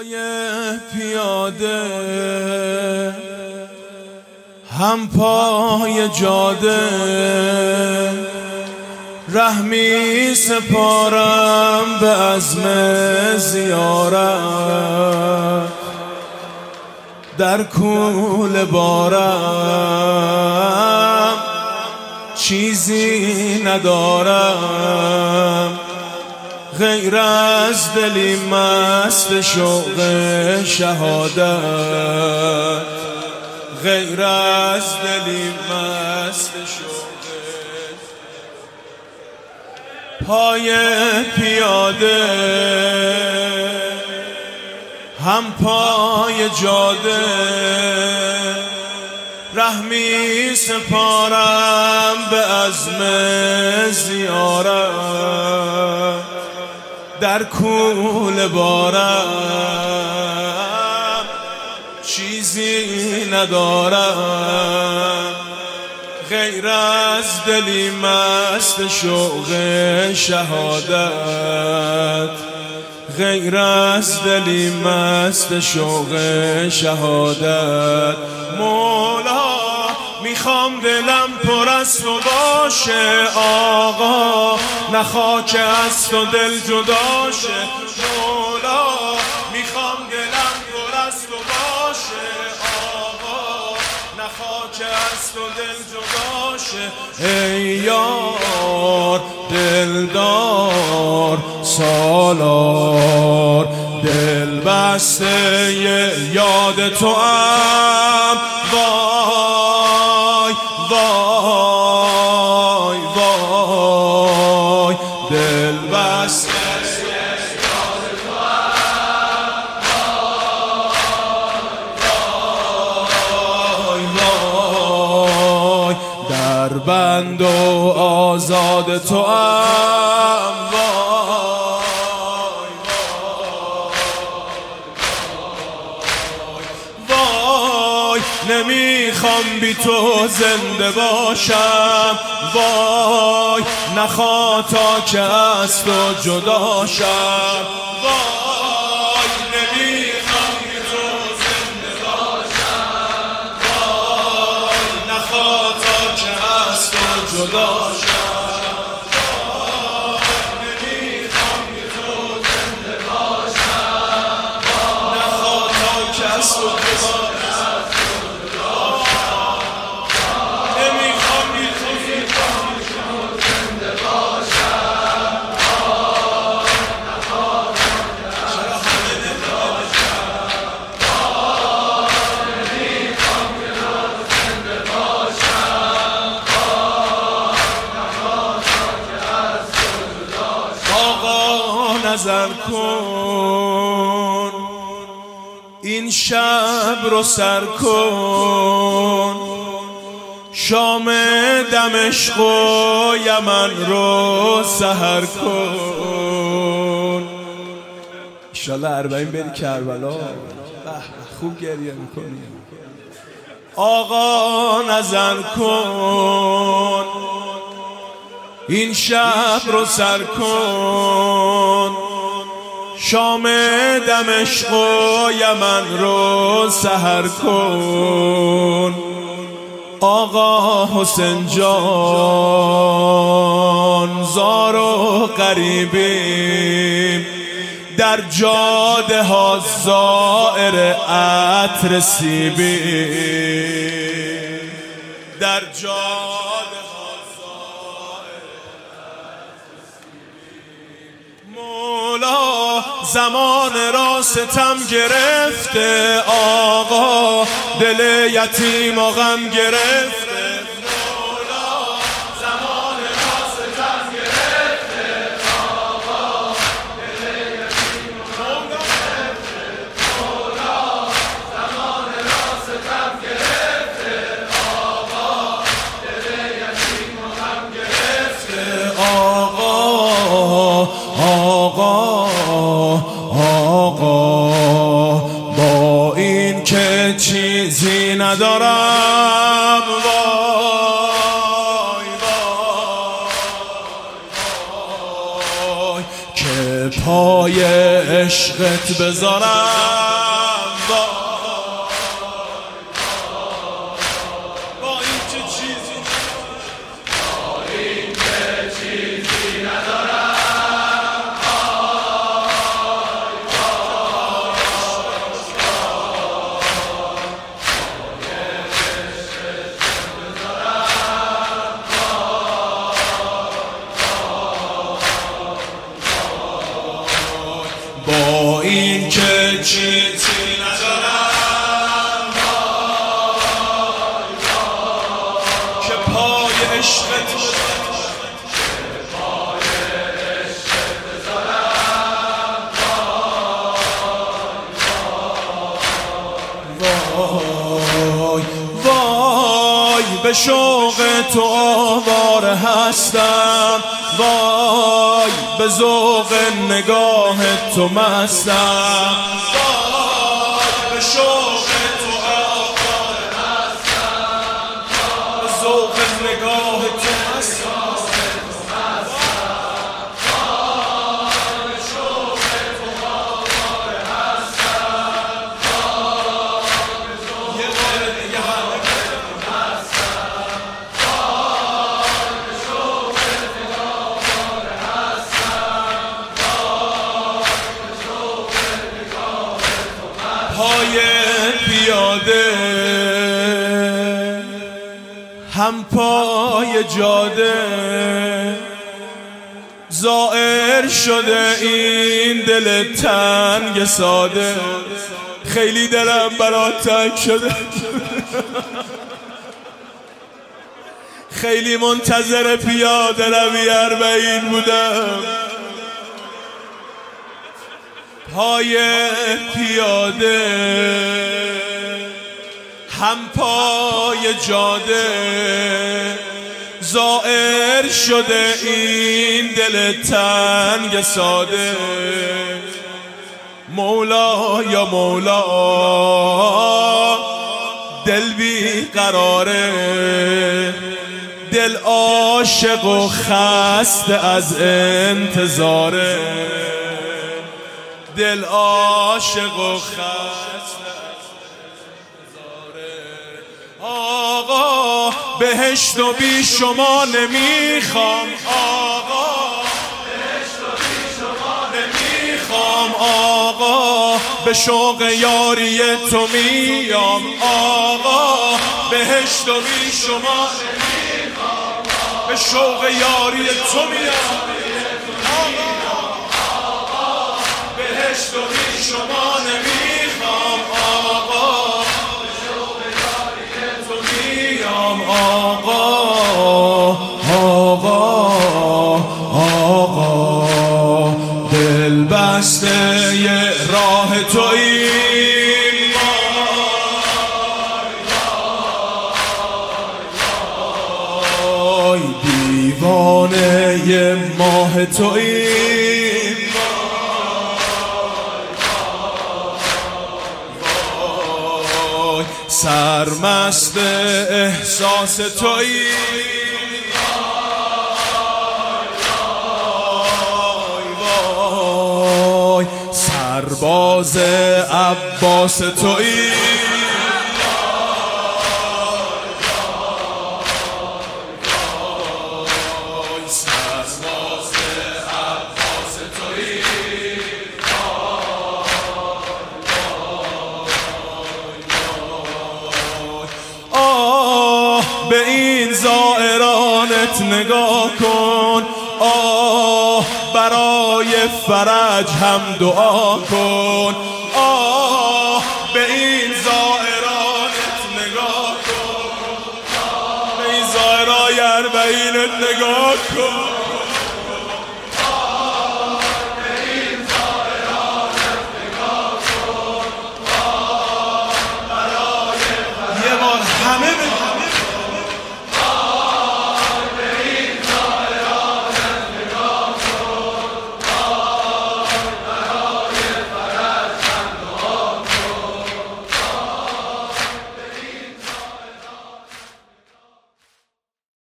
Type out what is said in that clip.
پای پیاده هم پای جاده رحمی سپارم به عزم زیارت در کوله بارم چیزی ندارم غیر از دلی مست شوق شهادت غیر از دلی مست شوق پای پیاده هم پای جاده رحمی سپارم به عزم زیارت در کوله بارم چیزی ندارم غیر از دلی مست شوق شهادت غیر از دلی مست شوق شهادت مولا میخوام دلم پر از تو باشه آقا نه خاک از تو دل جدا شه مولا میخوام دلم پر از تو باشه آقا نه خاک از تو دل جدا شه ای یار دلدار سالار دل بسته یاد تو ام وای وای وای دل بسته یاد تو ام وای وای در بند و آزاد تو ام نمیخوام بی تو زنده باشم وای نخوا تا که از تو جدا شم وای نمیخوام بی تو زنده باشم وای نخوا تا که از تو جدا شم وای نمیخوام بی تو زنده باشم وای نخوا تا که از تو جدا شم نظر کن این شب رو سر کن شام دمشق و یمن رو سحر کن انشالله 40 بری کربلا خوب گریه میکنی آقا نظر کن این شب رو سر کن شام دمشق و یمن رو سحر کن آقا حسین جان زار و غریبیم در جاده ها زائر عطر سیبیم در جاده مولا زمان را ستم گرفته آقا دل یتیم و غم گرفته مولا زمان را ستم گرفته آقا دل یتیم و غم گرفته مولا زمان را ستم گرفته آقا دل یتیم و غم گرفته آقا با این که چیزی ندارم وای وای وای که پای عشق عشقت بذارم با این که چیزی ندارم با این که چیزی ندارم که پای عشقت بذارم وای وای به شوق تو آواره هستم وای به ذوق نگاه تو مستم وای به شوق تو آواره هستم به ذوق نگاه تو مستم به شوق تو آواره هستم یه بار دیگه همه پای پیاده هم پای جاده زائر شده این دل تنگ ساده خیلی دلم برات تنگ شده خیلی منتظر پیاده روی اربعین بودم پای پیاده هم پای جاده زائر شده این دل تنگ ساده مولا یا مولا دل بی قراره دل عاشق و خسته از انتظاره دل عاشق و خسته آقا بهشت و بی شما نمیخوام آقا بهشت و بی شما نمیخوام آقا به شوق یاری تو میام آقا بهشت و بی شما نمیخوام به شوق یاری تو میام بهشت و بی شما نمیخوام آقا به شوق یاری تو میام آقا آقا آقا دل بسته ی راه تویی وای دیوانه ی ماه تویی سرمست احساس تویی وای سرباز عباس تویی سرباز عباس تویی به این زائرانت نگاه کن آه برای فرج هم دعا کن آه به این زائرانت نگاه کن به این زائرای اربعینت نگاه کن